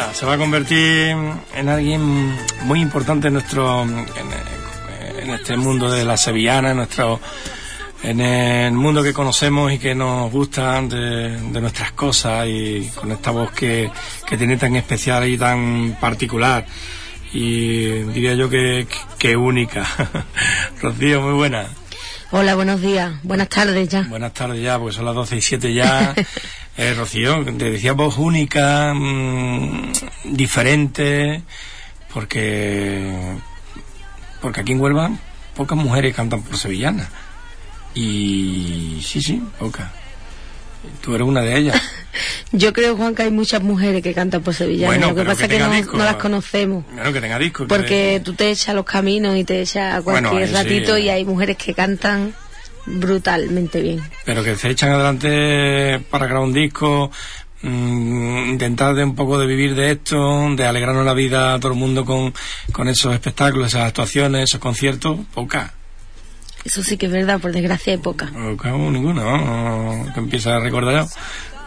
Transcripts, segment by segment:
se va a convertir en alguien muy importante en este mundo de la sevillana, en el mundo que conocemos y que nos gusta de nuestras cosas, y con esta voz que tiene tan especial y tan particular, y diría yo que única. Rocío, muy buena. Hola, buenos días, buenas tardes ya. Buenas tardes ya, porque son las 12:07 ya. Rocío, te decía voz única, diferente, porque aquí en Huelva pocas mujeres cantan por sevillana. Y sí, pocas. Tú eres una de ellas. Yo creo, Juan, que hay muchas mujeres que cantan por sevillana. Bueno, lo que pasa es que no las conocemos. Bueno, que tenga disco. Porque tú te echas los caminos y te echas a cualquier ratito, y hay mujeres que cantan brutalmente bien. Pero que se echan adelante para grabar un disco, intentar de un poco de vivir de esto, de alegrarnos la vida a todo el mundo con esos espectáculos, esas actuaciones, esos conciertos, pocas. Eso sí que es verdad, por desgracia hay pocas. Ninguna, ¿no? Que empieza a recordar yo.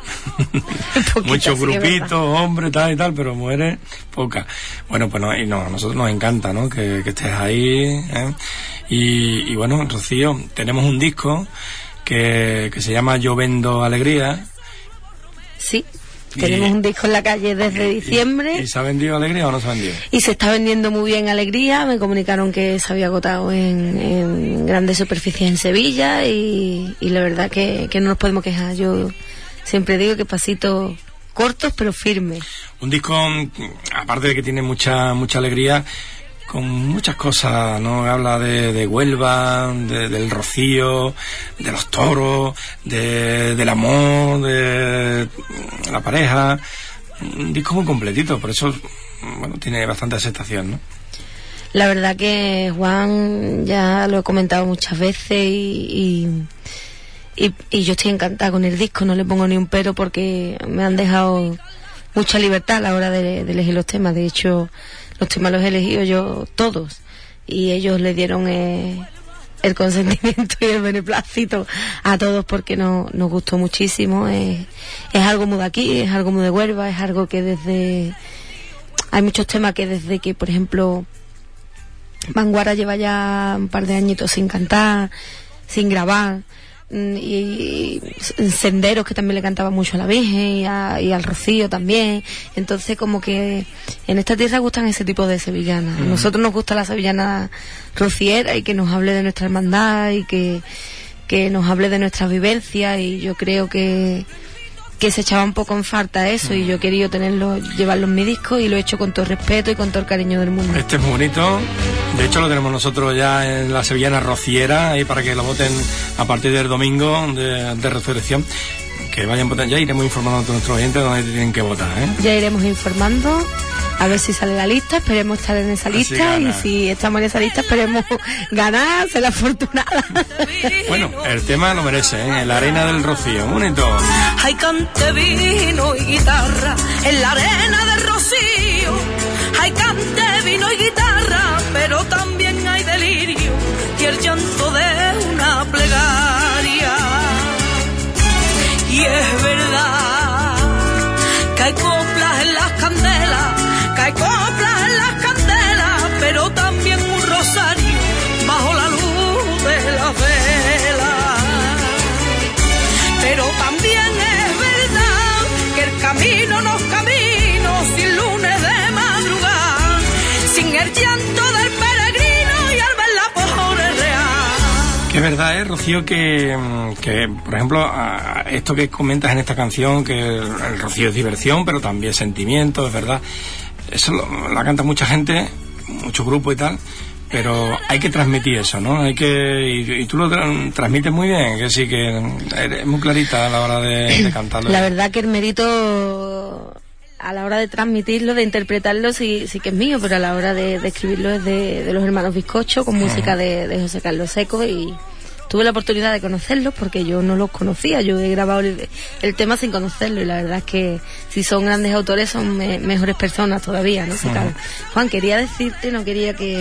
Muchos grupitos, hombres, tal y tal, pero mujeres, pocas. Bueno, pues a nosotros nos encanta, ¿no? Que estés ahí, ¿eh? Y bueno, Rocío, tenemos un disco que se llama Yo Vendo Alegría. Sí. Tenemos un disco en la calle desde diciembre. ¿Y se ha vendido Alegría o no se ha vendido? Y se está vendiendo muy bien Alegría. Me comunicaron que se había agotado en grandes superficies en Sevilla, y la verdad que no nos podemos quejar. Yo siempre digo que pasitos cortos pero firmes. Un disco, aparte de que tiene mucha alegría, con muchas cosas, ¿no? Habla de Huelva, del Rocío, de los toros, del amor, de la pareja. Un disco muy completito, por eso, bueno, tiene bastante aceptación, ¿no? La verdad que, Juan, ya lo he comentado muchas veces, y yo estoy encantada con el disco, no le pongo ni un pero, porque me han dejado mucha libertad a la hora de elegir los temas. De hecho, los temas los he elegido yo todos, y ellos le dieron el consentimiento y el beneplácito a todos, porque nos gustó muchísimo. Es algo muy de aquí, es algo muy de Huelva, es algo que hay muchos temas que desde que, por ejemplo, Vanguardia lleva ya un par de añitos sin cantar, sin grabar, y Senderos, que también le cantaba mucho a la Virgen, y al Rocío también. Entonces, como que en esta tierra gustan ese tipo de sevillanas. A nosotros nos gusta la sevillana rociera, y que nos hable de nuestra hermandad, y que nos hable de nuestras vivencias, y yo creo que se echaba un poco en falta eso, y yo he querido llevarlo en mi disco, y lo he hecho con todo el respeto y con todo el cariño del mundo. Este es muy bonito. De hecho, lo tenemos nosotros ya en la sevillana rociera, ahí para que lo voten a partir del domingo de Resurrección. Que vayan votando. Ya iremos informando a nuestros oyentes dónde tienen que votar, ¿eh? Ya iremos informando, a ver si sale la lista. Esperemos estar en esa lista, y si estamos en esa lista, esperemos ganar, ser la afortunada. Bueno, el tema lo merece, ¿eh? La arena del Rocío, bonito. Hay cante, vino y guitarra en la arena del Rocío. Hay cante, vino y guitarra, pero también hay delirio y el llanto de una plegaria. Y es verdad que hay coplas en las candelas, pero también un rosario bajo la luz de la vela. Pero también es verdad que el camino no es camino sin lunes de madrugada, sin el llanto del peregrino y al ver la pobre real. Que es verdad, Rocío, que por ejemplo, esto que comentas en esta canción, que el Rocío es diversión, pero también sentimiento, es verdad. Eso la canta mucha gente, muchos grupos y tal, pero hay que transmitir eso, ¿no? Y tú lo transmites muy bien, que sí, que eres muy clarita a la hora de cantarlo. La verdad que el mérito a la hora de transmitirlo, de interpretarlo, sí que es mío, pero a la hora de escribirlo es de los hermanos Bizcocho, con música de José Carlos Seco, y tuve la oportunidad de conocerlos porque yo no los conocía. Yo he grabado el tema sin conocerlo, y la verdad es que si son grandes autores son mejores personas todavía, ¿no? Juan, quería decirte, no quería que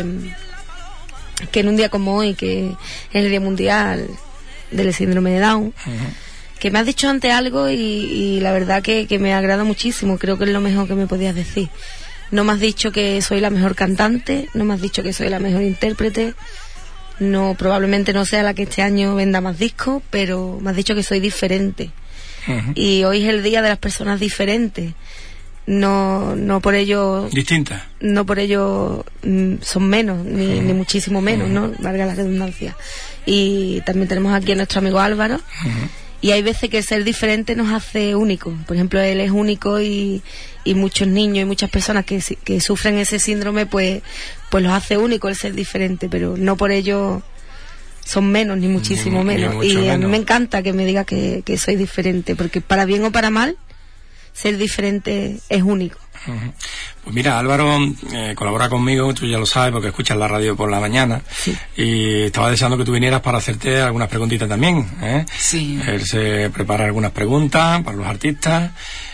en un día como hoy, que es el Día Mundial del Síndrome de Down, me has dicho antes algo y la verdad que me agrada muchísimo. Creo que es lo mejor que me podías decir. No me has dicho que soy la mejor cantante, no me has dicho que soy la mejor intérprete, no, probablemente no sea la que este año venda más discos, pero me has dicho que soy diferente. Uh-huh. Y hoy es el día de las personas diferentes. No por ello... Distintas. No por ello son menos, ni muchísimo menos, ¿no? Valga la redundancia. Y también tenemos aquí a nuestro amigo Álvaro. Uh-huh. Y hay veces que ser diferente nos hace únicos. Por ejemplo, él es único y muchos niños y muchas personas que sufren ese síndrome, pues los hace únicos el ser diferente, pero no por ello son menos, ni muchísimo menos. Y a mí me encanta que me diga que soy diferente, porque para bien o para mal, ser diferente es único. Uh-huh. Pues mira, Álvaro colabora conmigo, tú ya lo sabes porque escuchas la radio por la mañana. Sí. Y estaba deseando que tú vinieras para hacerte algunas preguntitas también, ¿eh? Sí. Él se prepara algunas preguntas para los artistas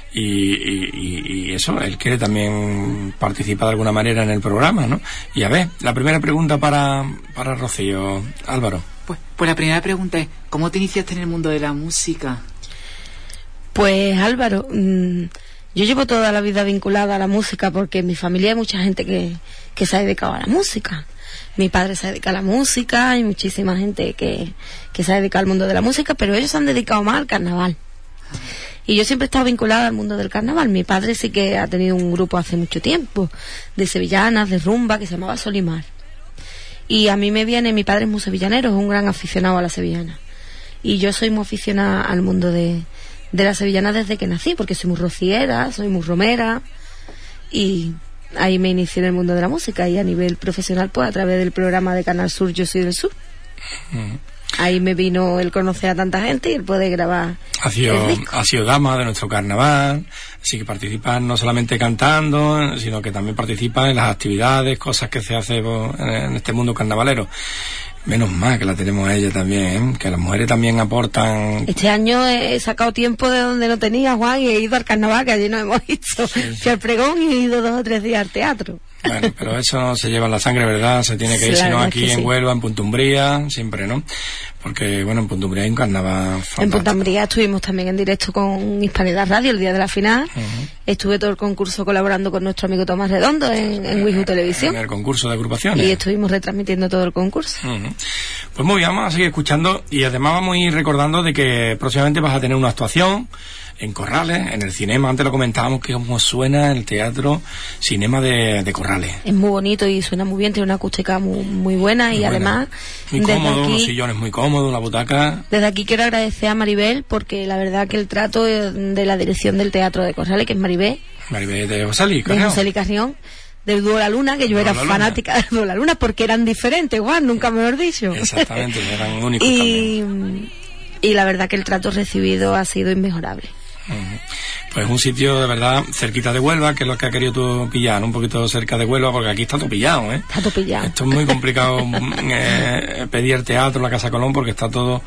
y eso, él quiere también participar de alguna manera en el programa, ¿no? Y a ver, la primera pregunta para Rocío, Álvaro. Pues la primera pregunta es, ¿cómo te iniciaste en el mundo de la música? Pues Álvaro, yo llevo toda la vida vinculada a la música porque en mi familia hay mucha gente que se ha dedicado a la música. Mi padre se dedica a la música, hay muchísima gente que se ha dedicado al mundo de la música, pero ellos se han dedicado más al carnaval. Y yo siempre he estado vinculada al mundo del carnaval. Mi padre sí que ha tenido un grupo hace mucho tiempo, de sevillanas, de rumba, que se llamaba Solimar. Y a mí mi padre es muy sevillanero, es un gran aficionado a la sevillana. Y yo soy muy aficionada al mundo de la sevillana desde que nací, porque soy muy rociera, soy muy romera, y ahí me inicié en el mundo de la música. Y a nivel profesional, pues a través del programa de Canal Sur Yo Soy del Sur. Ahí me vino el conocer a tanta gente y el poder grabar. Ha sido dama de nuestro carnaval, así que participa no solamente cantando, sino que también participa en las actividades, cosas que se hace en este mundo carnavalero. Menos mal que la tenemos a ella también, que las mujeres también aportan. Este año he sacado tiempo de donde no tenía, Juan, y he ido al carnaval, que allí nos hemos visto. Sí. Fui al pregón y he ido 2 o 3 días al teatro. Bueno, pero eso se lleva en la sangre, ¿verdad? Se tiene que ir, si no aquí en Huelva, en Punta Umbría, siempre, ¿no? Porque, bueno, en Punta Umbría hay un carnaval fantástico. En Punta Umbría estuvimos también en directo con Hispanidad Radio el día de la final. Uh-huh. Estuve todo el concurso colaborando con nuestro amigo Tomás Redondo en Wisju Televisión. En el concurso de agrupaciones. Y estuvimos retransmitiendo todo el concurso. Uh-huh. Pues muy bien, vamos a seguir escuchando y además vamos a ir recordando de que próximamente vas a tener una actuación en Corrales, en el Cinema. Antes lo comentábamos, que como suena el teatro Cinema de Corrales. Es muy bonito y suena muy bien, tiene una acústica muy buena y además muy cómodo, unos sillones muy cómodos, una butaca. Desde aquí quiero agradecer a Maribel, porque la verdad que el trato de la dirección del teatro de Corrales, que es Maribel de José Luis Carrión, del Dúo La Luna, que yo era fanática del Dúo La Luna porque eran diferentes, Juan, nunca mejor dicho. Exactamente, eran únicos también. Y la verdad que el trato recibido ha sido inmejorable. Pues un sitio de verdad cerquita de Huelva, que es lo que ha querido tú pillar, un poquito cerca de Huelva, porque aquí está todo pillado, ¿eh? Está todo pillado. Esto es muy complicado pedir el teatro, la Casa Colón, porque está todo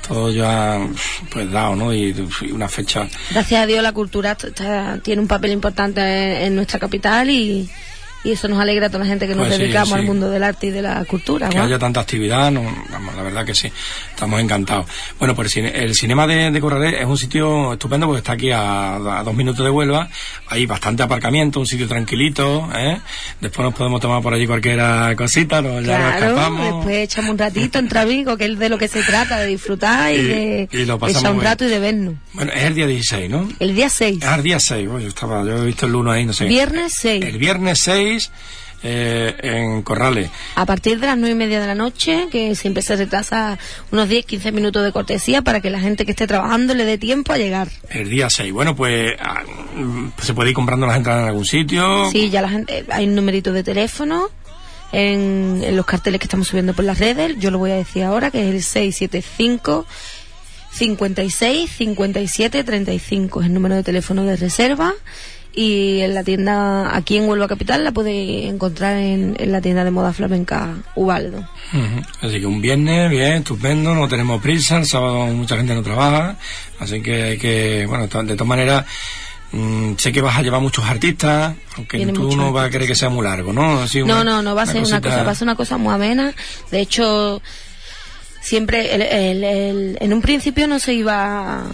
ya pues dado, ¿no? Y una fecha. Gracias a Dios la cultura tiene un papel importante en nuestra capital y eso nos alegra a toda la gente que nos dedicamos al mundo del arte y de la cultura. Que haya tanta actividad, vamos, la verdad que sí, estamos encantados. Bueno, pues el Cinema de Corrales es un sitio estupendo porque está aquí a 2 minutos de Huelva, hay bastante aparcamiento, un sitio tranquilito, ¿eh? Después nos podemos tomar por allí cualquier cosita, ya nos escapamos. Después echamos un ratito entre amigos, que es de lo que se trata, de disfrutar y de echar un rato y de vernos. Bueno, es el día 16, ¿no? El día 6. Es el día 6, yo he visto el 1 ahí, no sé. Viernes 6. El viernes 6. En Corrales. A partir de las 9:30 de la noche, que siempre se retrasa unos 10-15 minutos de cortesía para que la gente que esté trabajando le dé tiempo a llegar. El día 6. Bueno, pues se puede ir comprando las entradas en algún sitio. Sí, ya la gente, hay un numerito de teléfono en los carteles que estamos subiendo por las redes. Yo lo voy a decir ahora, que es el 675 56 57 35. Es el número de teléfono de reserva. Y en la tienda, aquí en Huelva Capital, la puede encontrar en la tienda de moda flamenca Ubaldo. Uh-huh. Así que un viernes, bien, estupendo, no tenemos prisa, el sábado mucha gente no trabaja, así que hay que, bueno, de todas maneras, sé que vas a llevar muchos artistas, aunque Viene tú no vas a querer que sea muy largo, ¿no? Así no va a ser una cosa, va a ser una cosa muy amena. De hecho, siempre en un principio no se iba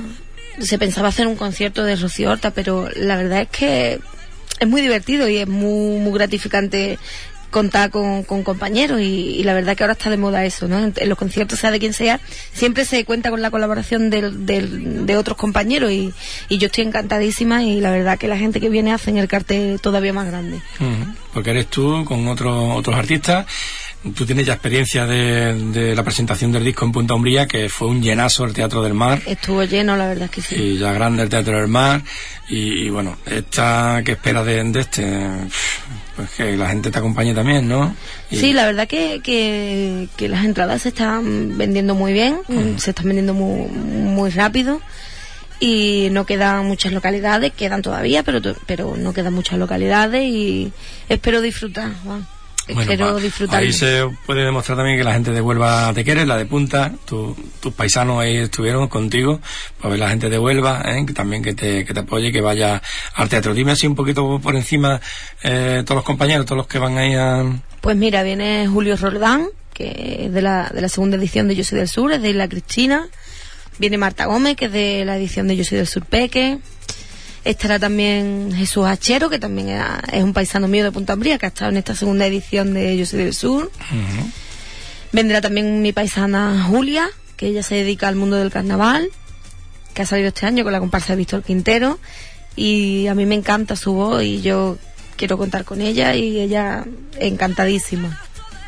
se pensaba hacer un concierto de Rocío Horta, pero la verdad es que es muy divertido y es muy gratificante contar con compañeros y la verdad que ahora está de moda eso, ¿no? En los conciertos, sea de quien sea, siempre se cuenta con la colaboración de otros compañeros y yo estoy encantadísima y la verdad que la gente que viene hacen el cartel todavía más grande. Porque eres tú con otros artistas. Tú tienes ya experiencia de la presentación del disco en Punta Umbría, que fue un llenazo el Teatro del Mar. Estuvo lleno, la verdad es que sí. Y ya grande el Teatro del Mar. Y bueno, ¿qué esperas de este? Pues que la gente te acompañe también, ¿no? Sí, la verdad que las entradas se están vendiendo muy bien, se están vendiendo muy rápido. Y no quedan muchas localidades, quedan todavía, pero no quedan muchas localidades y espero disfrutar, Juan. Espero disfrutar. Ahí se puede demostrar también que la gente de Huelva te quiere, la de Punta, tus paisanos ahí estuvieron contigo, pues la gente de Huelva, que también que te apoye, que vaya al teatro. Dime así un poquito por encima todos los compañeros, todos los que van ahí a... Pues mira, viene Julio Roldán, que es de la segunda edición de Yo Soy del Sur, es de Isla Cristina. Viene Marta Gómez, que es de la edición de Yo Soy del Sur Peque. Estará también Jesús Hachero, que también es un paisano mío de Punta Umbría, que ha estado en esta segunda edición de Yo Soy del Sur. Vendrá también mi paisana Julia, que ella se dedica al mundo del carnaval, que ha salido este año con la comparsa de Víctor Quintero. Y a mí me encanta su voz y yo quiero contar con ella y ella encantadísima.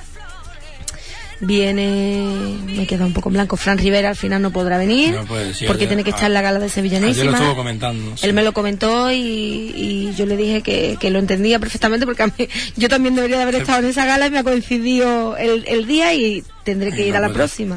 Viene, me queda un poco en blanco, Fran Rivera al final no podrá venir, porque tiene que estar en la gala de Sevillanísima. Ayer lo estuvo comentando. Él me lo comentó y yo le dije que lo entendía perfectamente, porque a mí, yo también debería de haber estado en esa gala y me ha coincidido el día y tendré que ir a la próxima.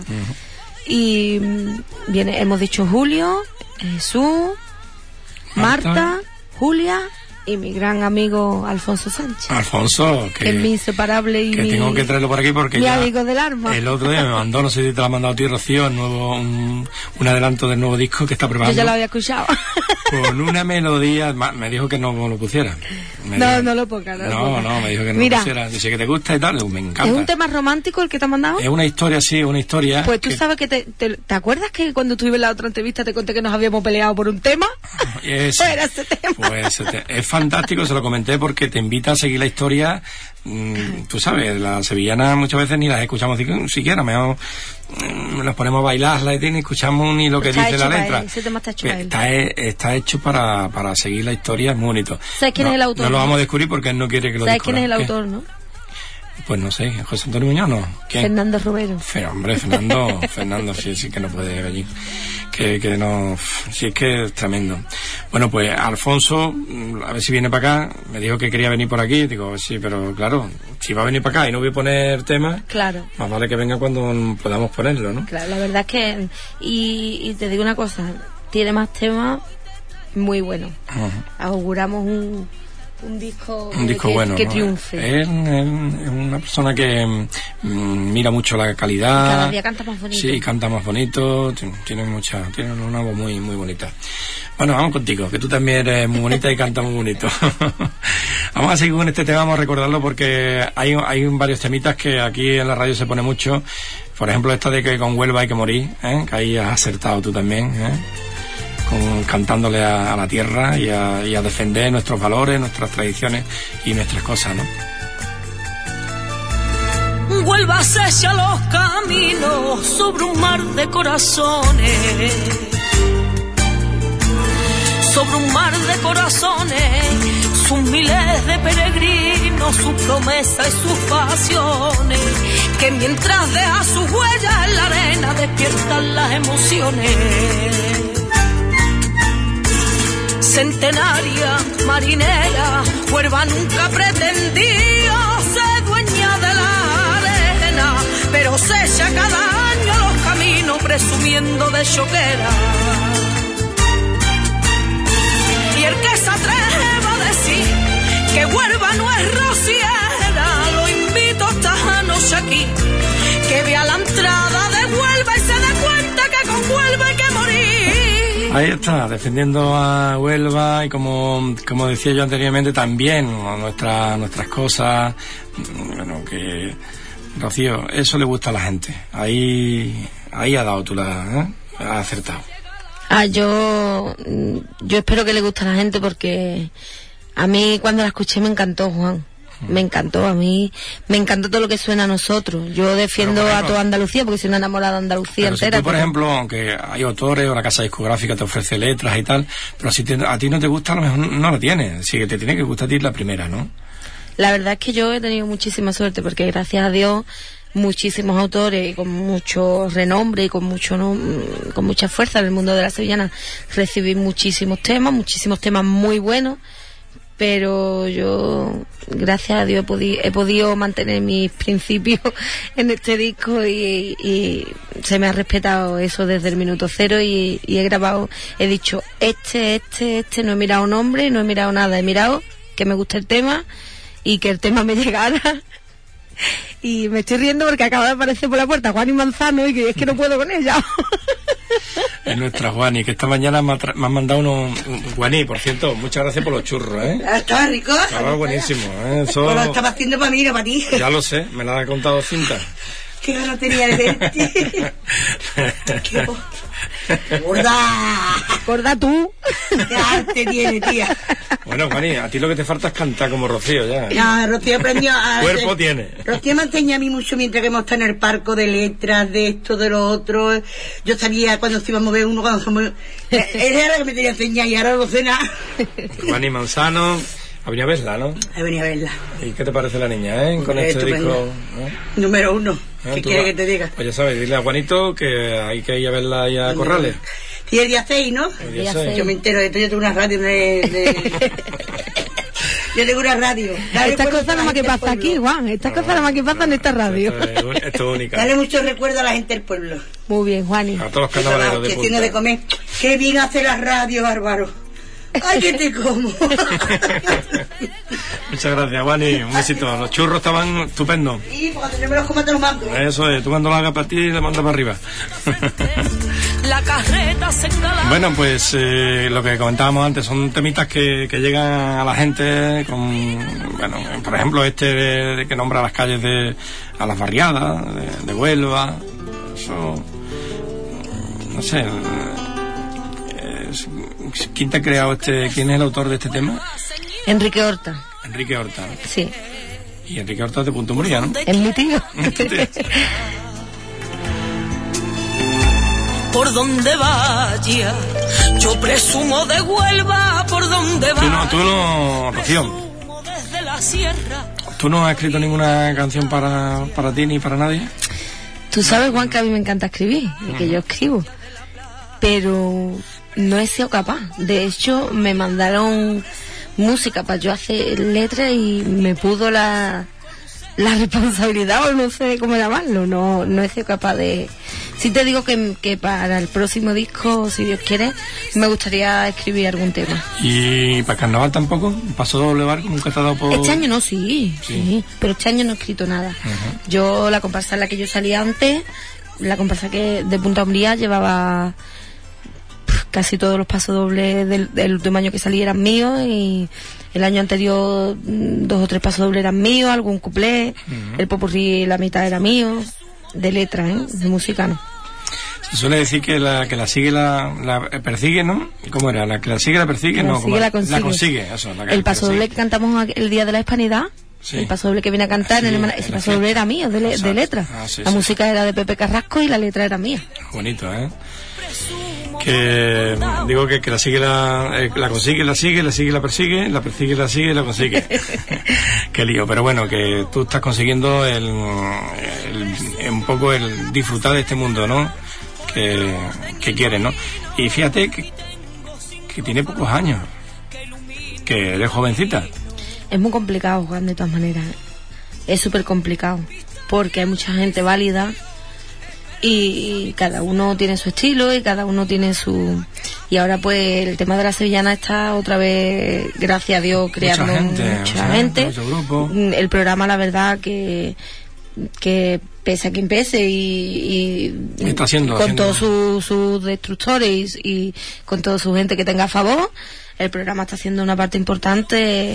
Y viene, hemos dicho Julio, Jesús, Marta, Julia y mi gran amigo Alfonso Sánchez. Alfonso, que es mi inseparable y que tengo que traerlo por aquí porque mi ya amigo del alma. El otro día me mandó, no sé si te lo ha mandado a ti, Rocío, un adelanto del nuevo disco que está preparando. Yo ya lo había escuchado. Con una melodía, me dijo que no lo pusiera. No lo ponga. No, me dijo que no lo pusiera. Dice que te gusta y tal, me encanta. ¿Es un tema romántico el que te ha mandado? Es una historia, sí, una historia. Pues tú sabes que ¿te acuerdas que cuando estuve en la otra entrevista te conté que nos habíamos peleado por un tema? Pues era ese tema. Pues es fantástico, se lo comenté porque te invita a seguir la historia. Tú sabes, las sevillanas muchas veces ni las escuchamos siquiera, mejor nos ponemos a bailarla y ni escuchamos ni lo que dice la letra. Ese tema está hecho para él. Está hecho para seguir la historia, es muy bonito. ¿Sabes quién es el autor? No lo vamos a descubrir porque él no quiere que lo ¿Sabes quién es el autor, no? Pues no sé, José Antonio Muñoz, ¿no? ¿Quién? Fernando Romero. Hombre, Fernando, sí que no puede venir. Que no, sí, es que es tremendo. Bueno, pues Alfonso, a ver si viene para acá, me dijo que quería venir por aquí, digo, sí, pero claro, si va a venir para acá y no voy a poner temas, claro, más vale que venga cuando podamos ponerlo, ¿no? Claro, la verdad es que, y te digo una cosa, tiene más temas muy buenos. Auguramos un disco bueno, que triunfe. Es una persona que mira mucho la calidad. Y cada día canta más bonito. Sí, canta más bonito, tiene una voz muy muy bonita. Bueno, vamos contigo, que tú también eres muy bonita y cantas muy bonito. Vamos a seguir con este tema, vamos a recordarlo porque hay varios temitas que aquí en la radio se pone mucho. Por ejemplo, esta de que con Huelva hay que morir, que ahí has acertado tú también, cantándole a la tierra y a defender nuestros valores, nuestras tradiciones y nuestras cosas, ¿no? Huelva secha los caminos sobre un mar de corazones, sobre un mar de corazones, sus miles de peregrinos, sus promesas y sus pasiones, que mientras deja sus huellas en la arena despiertan las emociones. Centenaria, marinera, Huelva nunca pretendió ser dueña de la arena, pero se echa cada año los caminos presumiendo de choquera. Y el que se atreva a decir que Huelva no es rociera, lo invito esta noche aquí, que vea la entrada de Huelva y se dé cuenta que con Huelva hay que morir. Ahí está, defendiendo a Huelva y como decía yo anteriormente también nuestras cosas. Bueno, que Rocío, eso le gusta a la gente. Ahí ha dado tú has acertado. Yo espero que le guste a la gente, porque a mí cuando la escuché me encantó, Juan. Me encantó, a mí me encantó todo lo que suena a nosotros. Yo defiendo a toda Andalucía porque soy una enamorada de Andalucía entera. Si tú, por ejemplo, aunque hay autores o la casa discográfica te ofrece letras y tal, pero si a ti no te gusta, a lo mejor no lo tienes. Así que te tiene que gustar a ti la primera, ¿no? La verdad es que yo he tenido muchísima suerte, porque gracias a Dios muchísimos autores con mucho renombre y con mucha fuerza en el mundo de la sevillana recibí muchísimos temas muy buenos. Pero yo, gracias a Dios, he podido mantener mis principios en este disco y se me ha respetado eso desde el minuto cero, y he grabado, he dicho, no he mirado nombre, no he mirado nada, he mirado que me gusta el tema y que el tema me llegara. Y me estoy riendo porque acaba de aparecer por la puerta Juani Manzano y que es que no puedo con ella. Es nuestra Juani, que esta mañana me han mandado unos... Juani, por cierto, muchas gracias por los churros, ¿eh? Estaba rico. Estaba buenísimo, ¿eh? Eso... Pues lo estaba haciendo para mí, no para ti. Ya lo sé, me la ha contado Cinta. Qué ganas tenía de verte. Qué gorda tú. Qué arte tiene, tía. Bueno, Juani, a ti lo que te falta es cantar como Rocío, ya. No, Rocío aprendió a... Cuerpo tiene. Rocío me enseña a mí mucho mientras que hemos estado en el parco de letras, de esto, de lo otro. Yo sabía cuando se iba a mover uno, cuando se mueve... Él era lo que me tenía que enseñar y ahora no sé nada. Juani Manzano... Ha venido a verla, ¿no? Ha venido a verla. ¿Y qué te parece la niña, con este disco? Número 1. ¿Qué quiere que te diga? Pues ya sabes, dile a Juanito que hay que ir a verla ahí a Corrales. Sí, el día 6, ¿no? El día 6. Yo me entero de esto, yo tengo una radio Yo tengo una radio. Estas cosas nada más que pasa aquí, Juan. Estas cosas nada más que pasan en esta radio. Esto es única. Dale mucho recuerdo a la gente del pueblo. Muy bien, Juani. A todos los carnavaleros de que Punta. tiene de comer. Qué bien hace la radio, bárbaro. ¡Ay, que te como! Muchas gracias, Juani. Un besito. Los churros estaban estupendos. Sí, porque no me los comas, te los mando. Eso es. Tú cuando lo hagas para ti, le mandas para arriba. Bueno, pues lo que comentábamos antes son temitas que llegan a la gente con... Bueno, por ejemplo, de que nombra las calles a las barriadas de Huelva. Eso... No sé... ¿Quién te ha creado quién es el autor de este tema? Enrique Horta. Enrique Horta. Sí. Y Enrique Horta es de Punta Umbría, ¿no? Es mi tío. Por donde vaya, yo presumo de Huelva, por donde vaya. Tú no, Rocío. ¿Tú no has escrito ninguna canción para ti ni para nadie? Tú sabes, Juan, que a mí me encanta escribir y que yo escribo. Pero... no he sido capaz. De hecho, me mandaron música para yo hacer letras y me pudo la responsabilidad, o no sé cómo llamarlo. No he sido capaz de... Sí te digo que para el próximo disco, si Dios quiere, me gustaría escribir algún tema. ¿Y para carnaval tampoco? ¿Paso doble barco? ¿Nunca te ha dado por...? Este año no, sí. Pero este año no he escrito nada. Yo, la comparsa en la que yo salía antes, la comparsa que de Punta Umbría llevaba... casi todos los pasodobles del último año que salí eran míos, y el año anterior 2 o 3 pasodobles eran míos, algún cuplé, el popurrí la mitad era mío, de letra, de música no. Se suele decir que la sigue la persigue, ¿no? ¿Cómo era? La que la sigue la persigue, la no, sigue, la consigue. La consigue, eso. El pasodoble que cantamos el día de la Hispanidad, sí. El pasodoble que viene a cantar, ese pasodoble era mío, de letra. La música era de Pepe Carrasco y la letra era mía. Bonito, que digo que la sigue la consigue, la sigue, la sigue, la persigue, la persigue, la sigue, la consigue. Qué lío, pero bueno, que tú estás consiguiendo un poco el disfrutar de este mundo, ¿no? Que quieres, ¿no? Y fíjate que tiene pocos años, que eres jovencita. Es muy complicado, Juan, de todas maneras. Es súper complicado, porque hay mucha gente válida y cada uno tiene su estilo y cada uno tiene su... Y ahora pues el tema de la sevillana está otra vez, gracias a Dios, creando mucha gente. Mucho grupo. El programa, la verdad, que pese a quien pese y está haciendo, con todos sus destructores y con toda su gente que tenga a favor, el programa está haciendo una parte importante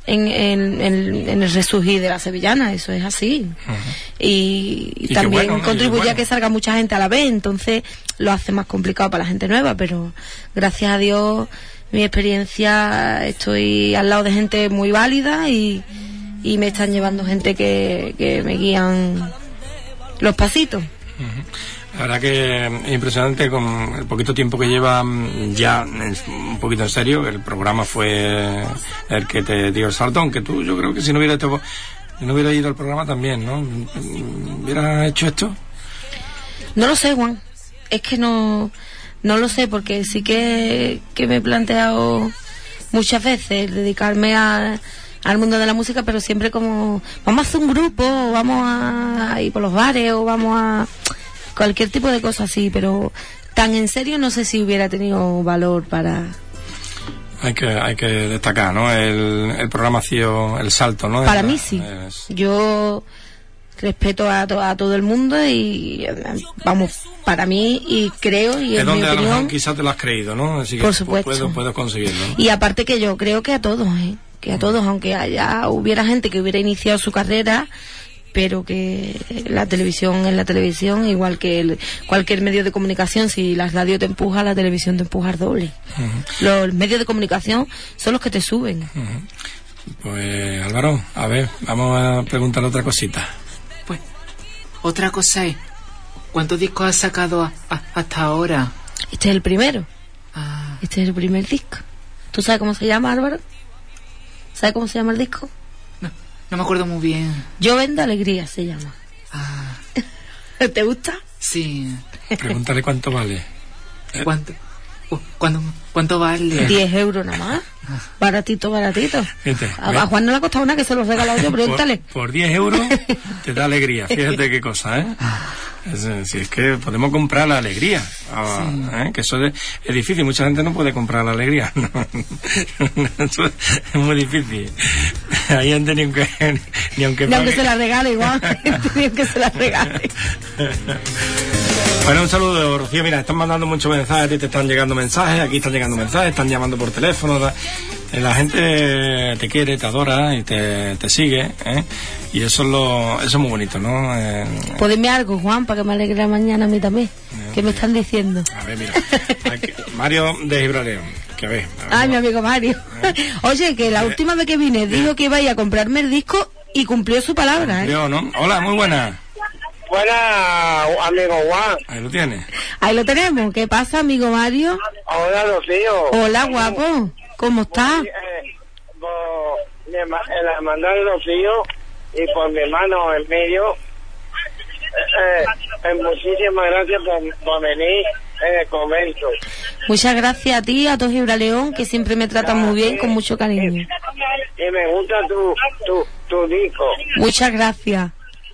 en el resurgir de la sevillana, eso es así. Y también bueno, contribuye a que salga mucha gente a la vez, entonces lo hace más complicado para la gente nueva, pero gracias a Dios mi experiencia, estoy al lado de gente muy válida y me están llevando gente que me guían los pasitos. La verdad que es impresionante con el poquito tiempo que lleva ya un poquito en serio. El programa fue el que te dio el salto, aunque tú, yo creo que si no hubiera ido al programa también, ¿no? ¿Hubieras hecho esto? No lo sé, Juan. Es que no lo sé, porque sí que me he planteado muchas veces dedicarme al mundo de la música, pero siempre como vamos a hacer un grupo, o vamos a ir por los bares, o vamos a cualquier tipo de cosa así, pero tan en serio no sé si hubiera tenido valor para... Hay que destacar, ¿no? El programa ha sido el salto, ¿no? Para mí sí. Yo respeto a todo el mundo y vamos, para mí, y creo, y en mi opinión... quizás te lo has creído, ¿no? Así que por supuesto. Puedes conseguirlo, ¿no? Y aparte que yo creo que a todos, aunque hubiera gente que hubiera iniciado su carrera, pero que la televisión es la televisión, igual que cualquier medio de comunicación. Si la radio te empuja, la televisión te empuja al doble. Los medios de comunicación son los que te suben. Pues Álvaro, a ver, vamos a preguntarle otra cosita. Pues otra cosa es, ¿cuántos discos has sacado hasta ahora? Este es el primero. Este es el primer disco. ¿Tú sabes cómo se llama, Álvaro? ¿Sabes cómo se llama el disco? No me acuerdo muy bien. Yo vendo alegría, se llama. ¿Te gusta? Sí. Pregúntale cuánto vale. ¿Cuánto vale? 10 euros nada más. Baratito. A Juan no le ha costado nada, que se lo he regalado yo, pregúntale. Por 10 euros te da alegría. Fíjate qué cosa, ¿eh? Si es que podemos comprar la alegría, que eso es difícil. Mucha gente no puede comprar la alegría. No. Eso es muy difícil. Hay gente ni aunque se la regale, igual. Ni aunque se la regale. Bueno, un saludo, Rocío. Mira, están mandando muchos mensajes, a ti te están llegando mensajes, aquí están llegando mensajes, están llamando por teléfono. La gente te quiere, te adora y te sigue, ¿eh? Y eso es muy bonito, ¿no? Pues dime algo, Juan, para que me alegre mañana a mí también. ¿Qué me están diciendo? A ver, mira. Mario de Gibraleón. Que a ver, mi amigo Mario. Oye, que la última vez que vine dijo que iba a ir a comprarme el disco y cumplió su palabra, ¿eh? ¿No? Hola, muy buena. Buena, amigo Juan. Ahí lo tienes. Ahí lo tenemos. ¿Qué pasa, amigo Mario? Hola, Rocío. Hola, guapo. ¿Cómo estás? La hermandad de Rocío y por mi hermano en medio. Muchísimas gracias por venir en el convento. Muchas gracias a ti, a tu Gibraleón, que siempre me tratan muy bien, con mucho cariño. Y me gusta tu disco. Muchas gracias.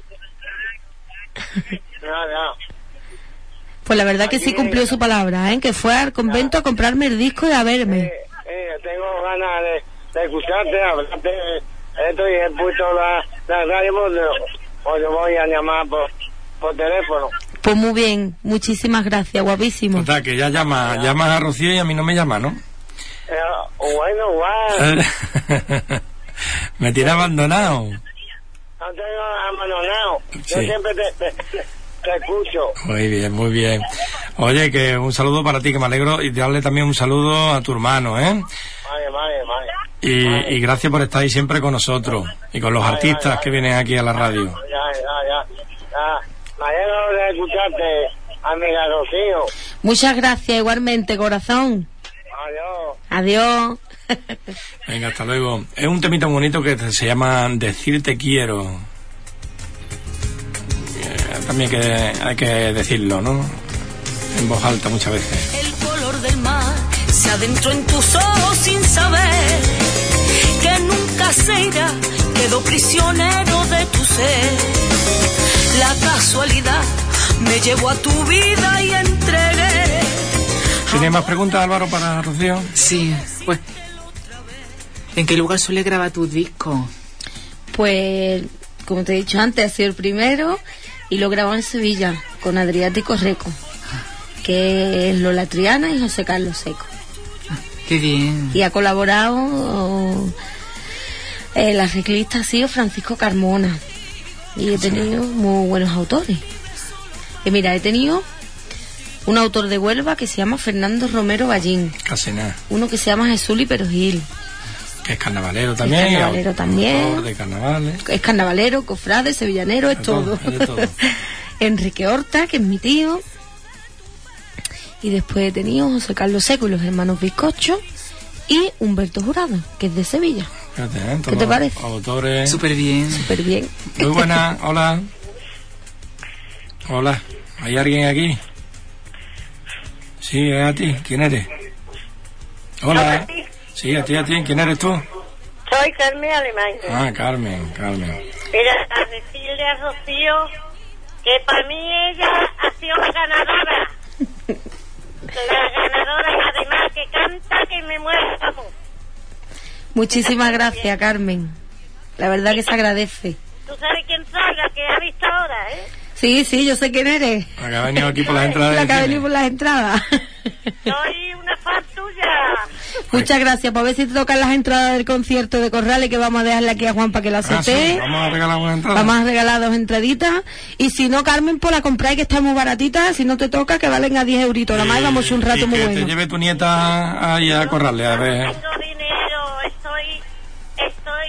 Pues la verdad que sí cumplió su palabra, que fue al convento a comprarme el disco y a verme. Tengo ganas de escucharte, hablarte esto, y he puesto la radio, o yo voy a llamar por teléfono. Pues muy bien, muchísimas gracias, guapísimo. O sea, que ya llamas a Rocío y a mí no me llama, ¿no? Bueno, guau. Me tiene abandonado. No tengo abandonado. Sí. Yo siempre te escucho. Muy bien. Oye, que un saludo para ti, que me alegro, y darle también un saludo a tu hermano, ¿eh? Vale. Y gracias por estar ahí siempre con nosotros y con los artistas que vienen aquí a la radio. Ya. Me alegro de escucharte, amiga Rocío. Muchas gracias, igualmente, corazón. Adiós. Venga, hasta luego. Es un temita muy bonito que se llama Decirte quiero. También hay que decirlo, ¿no? En voz alta muchas veces. El color del mar se adentró en tus ojos sin saber que nunca se irá, quedó prisionero de tu ser. La casualidad me llevó a tu vida y entregué. ¿Tienes más preguntas, Álvaro, para Rocío? Sí, pues, ¿en qué lugar suele grabar tus discos? Pues, como te he dicho antes, ha sido el primero y lo grabó en Sevilla con Adriático Reco, que es Lola Triana y José Carlos Seco. Qué bien. Y ha colaborado El arreglista ha sido Francisco Carmona. Y he tenido muy buenos autores. Y mira, he tenido un autor de Huelva que se llama Fernando Romero Ballín. Casi nada. Uno que se llama Jesús Perugil. Que es carnavalero también. Es carnavalero también. Autor de carnavales. Es carnavalero, cofrade, sevillanero, es todo. Es de todo. Enrique Horta, que es mi tío. Y después he tenido José Carlos Seco y los hermanos Bizcocho. Y Humberto Jurado, que es de Sevilla. Fíjate, ¿Qué te parece? Autores. Súper bien. Súper bien. Muy buena, hola. Hola, ¿hay alguien aquí? Sí, es a ti. ¿Quién eres? Hola. Sí, a ti. ¿Quién eres tú? Soy Carmen Alemán. Ah, Carmen. Mira, a decirle a Rocío que para mí ella ha sido la ganadora. La ganadora y además que canta que me muero. Muchísimas gracias, Carmen. La verdad que se agradece. ¿Tú sabes quién soy? La que ha visto ahora, ¿eh? Sí, yo sé quién eres. La que ha venido aquí por las entradas. La que ha venido por las entradas. Soy una fan tuya. Muchas gracias. Por ver si te tocan las entradas del concierto de Corrales, que vamos a dejarle aquí a Juan para que la sortee. Sí, vamos a regalar unas entradas. Vamos a regalar 2 entraditas. Y si no, Carmen, pues la compráis, que está muy baratita. Si no te toca, que valen a 10 euritos. Nada más vamos un rato muy bueno. Que te lleve tu nieta ahí a Corrales, a ver. No tengo dinero, estoy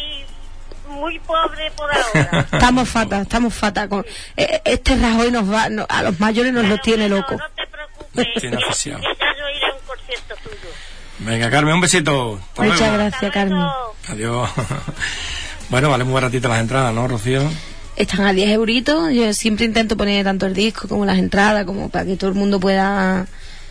muy pobre por ahora. Estamos fatas. Con este Rajoy nos va, a los mayores nos los tiene locos. No te preocupes, Tiene afición. que ya yo iré a un concierto tuyo. Venga, Carmen, un besito. Hasta Muchas luego. gracias, Carmen. Adiós. Bueno, vale muy baratita las entradas, ¿no, Rocío? Están a 10 euritos. Yo siempre intento poner tanto el disco como las entradas, como para que todo el mundo pueda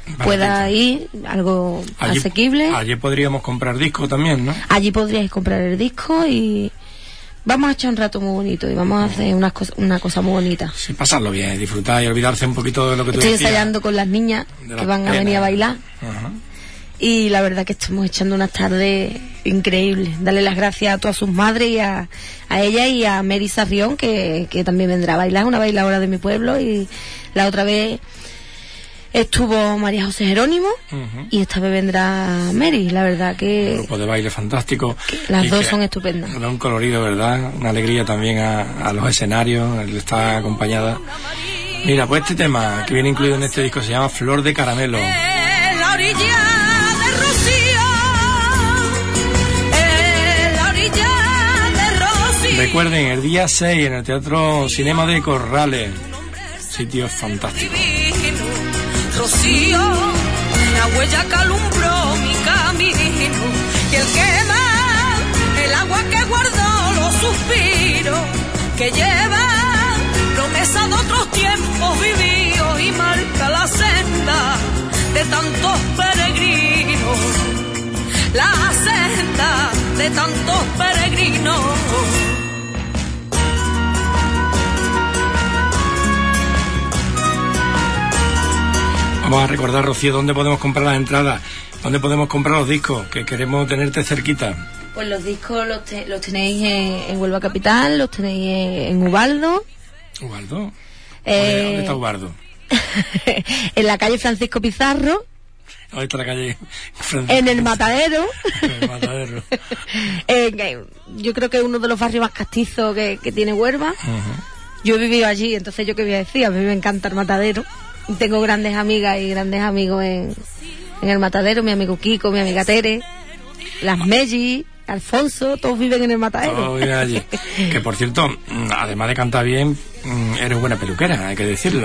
ir, algo asequible. Allí podríamos comprar disco también, ¿no? Allí podríais comprar el disco y vamos a echar un rato muy bonito y vamos a hacer una cosa muy bonita. Sí, pasarlo bien, disfrutar y olvidarse un poquito de lo que tú Estoy decías. ensayando con las niñas que van a venir a bailar. Ajá. Y la verdad que estamos echando unas tardes increíbles. Darle las gracias a todas sus madres y a ella y a Mary Sarrión, que también vendrá a bailar, una bailadora de mi pueblo. Y la otra vez estuvo María José Jerónimo y esta vez vendrá Mary. La verdad que un grupo de baile fantástico. Las dos son estupendas. Da un colorido, ¿verdad? Una alegría también a los escenarios, el estar acompañada. Mira, pues este tema que viene incluido en este disco se llama Flor de Caramelo. En la orilla de Rocío, en la orilla de Rocío. Recuerden, el día 6 en el Teatro Cinema de Corrales. Sitio fantástico. Rocío, la huella que alumbró mi camino y el quema, el agua que guardó los suspiros que lleva promesa de otros tiempos vividos y marca la senda de tantos peregrinos, la senda de tantos peregrinos. Vamos a recordar, Rocío, dónde podemos comprar las entradas, dónde podemos comprar los discos, que queremos tenerte cerquita. Pues los discos los tenéis en Huelva Capital, los tenéis en Ubaldo. ¿Ubaldo? ¿Dónde está Ubaldo? En la calle Francisco Pizarro. ¿Dónde está la calle Francisco? En el Matadero. En el Matadero. Yo creo que es uno de los barrios más castizos que tiene Huelva. Yo he vivido allí, entonces yo qué voy a decir, a mí me encanta el Matadero. Tengo grandes amigas y grandes amigos en el Matadero, mi amigo Kiko, mi amiga Tere, las Melli, Alfonso, todos viven en el Matadero. Todos viven allí. Que por cierto, además de cantar bien, eres buena peluquera, hay que decirlo.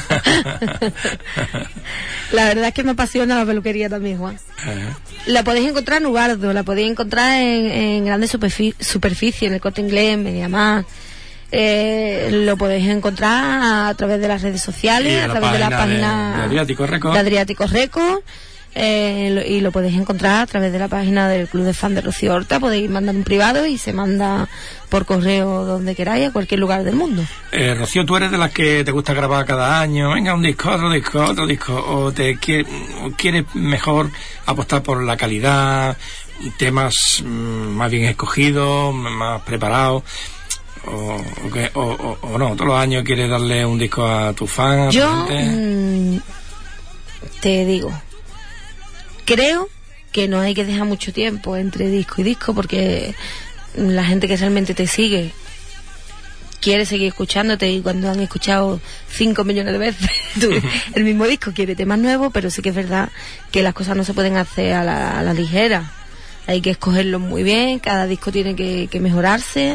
La verdad es que me apasiona la peluquería también, Juan. La podéis encontrar en Ubaldo, la podéis encontrar en grandes superficie, en el Corte Inglés, en Mediamar. Lo podéis encontrar a través de las redes sociales, a través de la página de Adriático Records. De Adriático Records, y lo podéis encontrar a través de la página del Club de Fan de Rocío Horta. Podéis mandar un privado y se manda por correo donde queráis, a cualquier lugar del mundo. Rocío, ¿tú eres de las que te gusta grabar cada año? Venga, un disco, otro disco, o quieres mejor apostar por la calidad, temas más bien escogidos, más preparados? O no, todos los años quieres darle un disco a tu fan. Yo te digo, creo que no hay que dejar mucho tiempo entre disco y disco, porque la gente que realmente te sigue quiere seguir escuchándote, y cuando han escuchado 5 millones de veces el mismo disco quiere temas nuevos, pero sí que es verdad que las cosas no se pueden hacer a la ligera. Hay que escogerlo muy bien, cada disco tiene que mejorarse,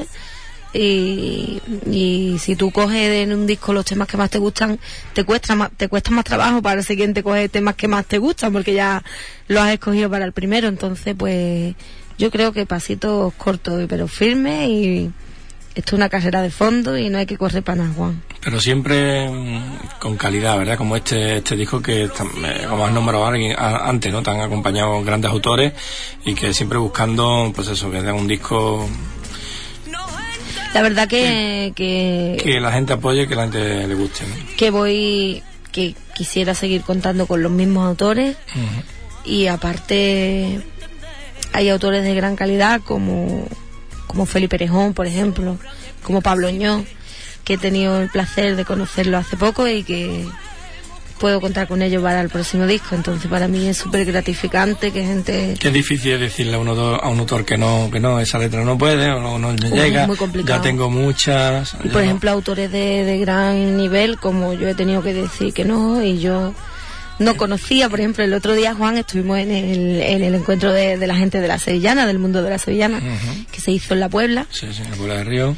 y si tú coges en un disco los temas que más te gustan, te cuesta más trabajo para el siguiente coger temas que más te gustan, porque ya los has escogido para el primero. Entonces pues yo creo que pasitos cortos pero firmes, y esto es una carrera de fondo y no hay que correr para nada, Juan. Pero siempre con calidad, ¿verdad? Como este disco que, como has nombrado antes, ¿no? Te han acompañado grandes autores, y que siempre buscando, pues eso, que sea un disco... La verdad que la gente apoye, que la gente le guste, ¿no? Que quisiera seguir contando con los mismos autores, y aparte hay autores de gran calidad como Felipe Rejón, por ejemplo, como Pablo Ñó, que he tenido el placer de conocerlo hace poco y que puedo contar con ellos para el próximo disco. Entonces para mí es súper gratificante que gente... Qué difícil es decirle a un autor que no, esa letra no puede o no llega. Es muy complicado. Ya tengo muchas... Y por ejemplo, autores de gran nivel, como yo he tenido que decir que no, y yo no conocía. Por ejemplo, el otro día, Juan, estuvimos en el encuentro de la gente de la sevillana, del mundo de la sevillana, que se hizo en La Puebla. Sí, en La Puebla de Río.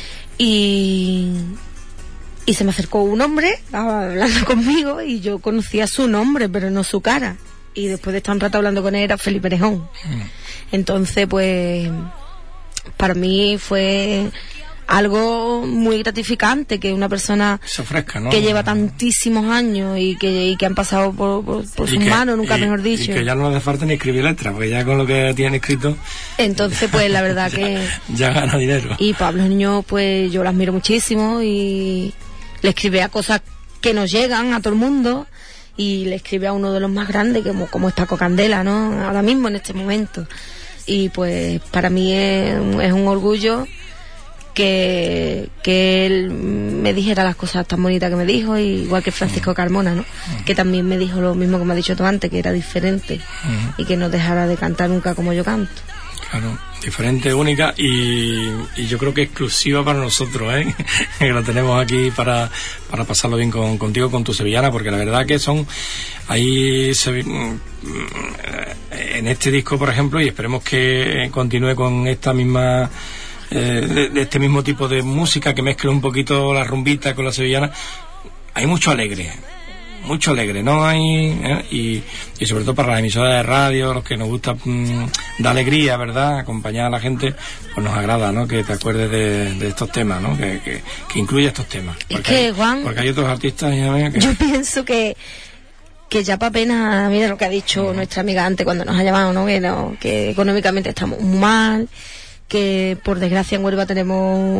Y se me acercó un hombre hablando conmigo, y yo conocía su nombre pero no su cara, y después de estar un rato hablando con él, era Felipe Rejón. Entonces pues para mí fue algo muy gratificante que una persona se ofrezca, ¿no? Que lleva tantísimos años y que han pasado por sus manos, nunca mejor dicho, y que ya no hace falta ni escribir letras, porque ya con lo que tienen escrito, entonces pues la verdad que ya gana dinero. Y Pablo Ñó, pues yo lo admiro muchísimo, y le escribe a cosas que nos llegan a todo el mundo, y le escribe a uno de los más grandes como es Paco Candela, ¿no? Ahora mismo, en este momento. Y pues para mí es un orgullo que él me dijera las cosas tan bonitas que me dijo, igual que Francisco Carmona, ¿no? Que también me dijo lo mismo que me ha dicho tú antes, que era diferente, y que no dejara de cantar nunca como yo canto. Claro, diferente, única, y yo creo que exclusiva para nosotros, ¿eh? Que lo tenemos aquí para pasarlo bien contigo, con tu sevillana, porque la verdad que son ahí en este disco, por ejemplo, y esperemos que continúe con esta misma de este mismo tipo de música, que mezcle un poquito la rumbita con la sevillana. Hay mucho alegre, ¿no? Y sobre todo para las emisoras de radio, los que nos gusta dar alegría, ¿verdad? Acompañar a la gente, pues nos agrada, ¿no? Que te acuerdes de estos temas, ¿no? Que incluya estos temas. Porque Juan, porque hay otros artistas que... Yo pienso que ya para pena, mira lo que ha dicho nuestra amiga antes cuando nos ha llamado, ¿no? Que económicamente estamos muy mal, que por desgracia en Huelva tenemos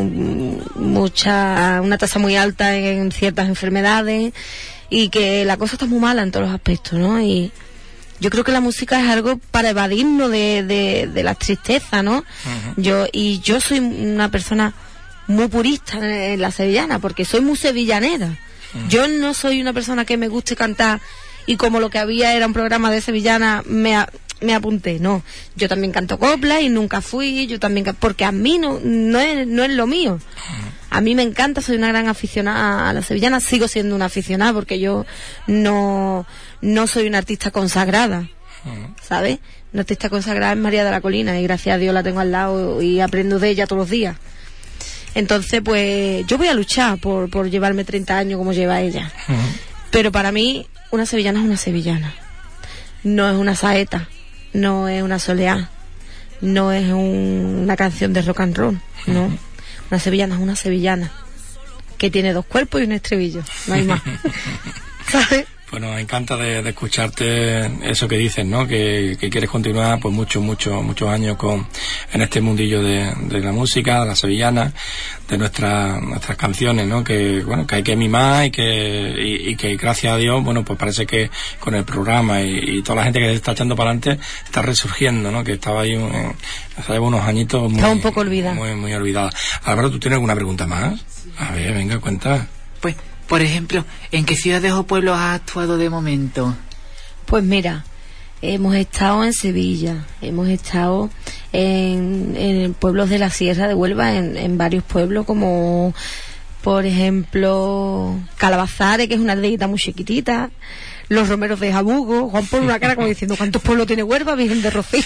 una tasa muy alta en ciertas enfermedades, y que la cosa está muy mala en todos los aspectos, ¿no? Y yo creo que la música es algo para evadirnos de las tristezas, ¿no? Yo soy una persona muy purista en la sevillana, porque soy muy sevillanera. Yo no soy una persona que me guste cantar y como lo que había era un programa de sevillana me apunté, no. Yo también canto copla y nunca fui, porque a mí no es lo mío. A mí me encanta, soy una gran aficionada a la sevillana, sigo siendo una aficionada, porque yo no soy una artista consagrada, ¿sabes? Una artista consagrada es María de la Colina, y gracias a Dios la tengo al lado y aprendo de ella todos los días. Entonces pues yo voy a luchar por llevarme 30 años como lleva ella. Pero para mí una sevillana es una sevillana, no es una saeta, no es una soleá, no es una canción de rock and roll, no. Una sevillana es una sevillana que tiene 2 cuerpos y un estribillo, no hay más. ¿Sabes? Pues nos encanta de escucharte eso que dices, ¿no? Que quieres continuar pues muchos años en este mundillo de la música, de la sevillana, de nuestras canciones, ¿no? Que bueno, que hay que mimar y que gracias a Dios, bueno, pues parece que con el programa y toda la gente que se está echando para adelante está resurgiendo, ¿no? Que estaba ahí hace unos añitos está un poco olvidada. Muy olvidada. Álvaro, ¿tú tienes alguna pregunta más? A ver, venga, cuenta. Pues, por ejemplo, ¿en qué ciudades o pueblos has actuado de momento? Pues mira, hemos estado en Sevilla, hemos estado en pueblos de la Sierra de Huelva, en varios pueblos, como por ejemplo Calabazares, que es una aldeita muy chiquitita, los Romeros de Jabugo. Juan pone una cara como diciendo, ¿cuántos pueblos tiene Huelva, Virgen de Rocío?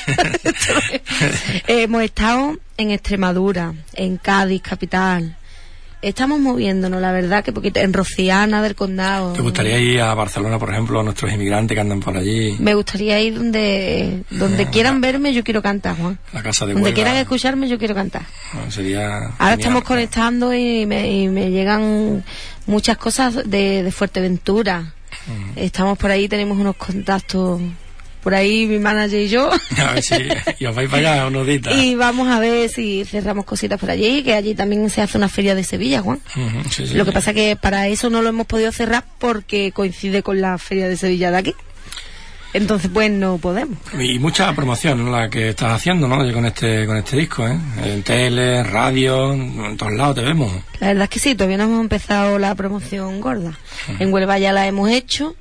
Hemos estado en Extremadura, en Cádiz capital. Estamos moviéndonos, la verdad, que poquito en Rociana del Condado. ¿Te gustaría ir a Barcelona, por ejemplo, a nuestros inmigrantes que andan por allí? Me gustaría ir donde quieran verme, yo quiero cantar, Juan. La casa de Donde Huelva. quieran escucharme, yo quiero cantar. Sería Ahora genial. estamos conectando y me llegan muchas cosas de Fuerteventura. Estamos por ahí, tenemos unos contactos por ahí, mi manager y yo. A ver si y os vais para allá unos días. Y vamos a ver si cerramos cositas por allí, que allí también se hace una feria de Sevilla, Juan. Sí, Lo que pasa que para eso no lo hemos podido cerrar porque coincide con la feria de Sevilla de aquí. Entonces pues no podemos. Y mucha promoción, ¿no? La que estás haciendo, ¿no? Con este disco, ¿eh? En tele, radio, en todos lados te vemos. La verdad es que sí, todavía no hemos empezado la promoción gorda. En Huelva ya la hemos hecho.